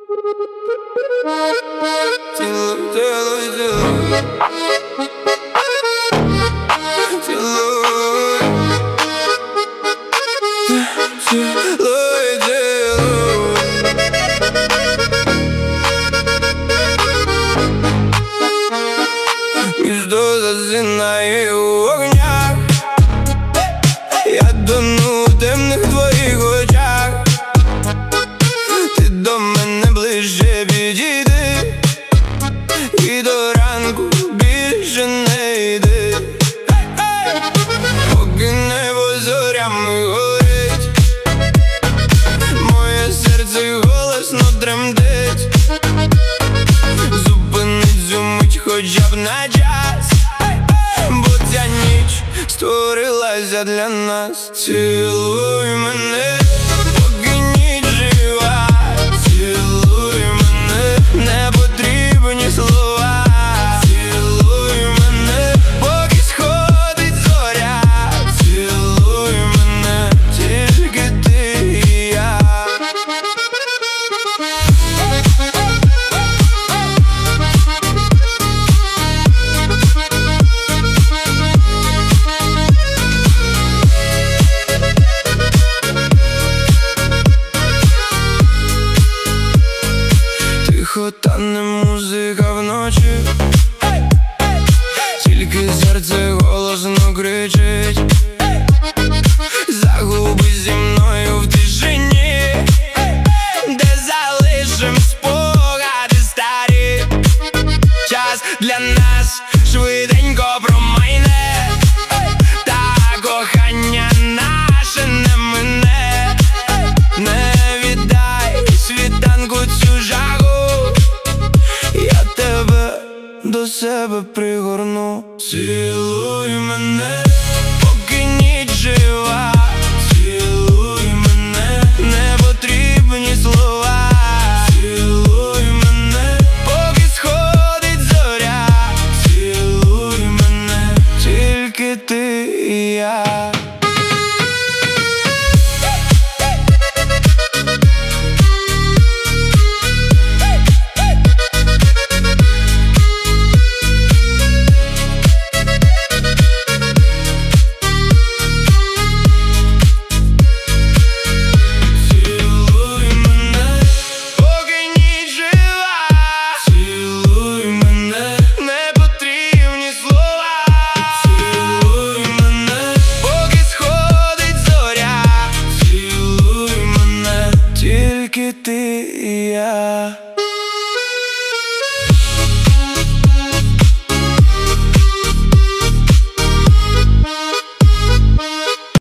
Гніздо засинає у вогнях, я тону в темних твоїх очах. Ти до мене ближче підійди, і до ранку більше не йди, поки небо зорями горить, моє серце голосно тремтить. Зупинить цю мить хоча б на час, бо ця ніч створилася для нас. Цілуй мене, поки ніч жива, цілуй мене, не потрібні слова. Цілуй мене, поки сходить зоря, цілуй мене, тільки ти і я. Тихо тане музика вночі, тільки серце голосно кричить. Загубись зі мною в тишині, де залишим спогади старі. Час для нас швиденько промайне, та кохання наше не мине. Не віддай світанку цю жагу, я тебе до себе пригорну. Цілуй мене, поки ніч жива, цілуй мене, не потрібні слова. Цілуй мене, поки сходить зоря, цілуй мене, тільки ти і я. Тільки ти і я.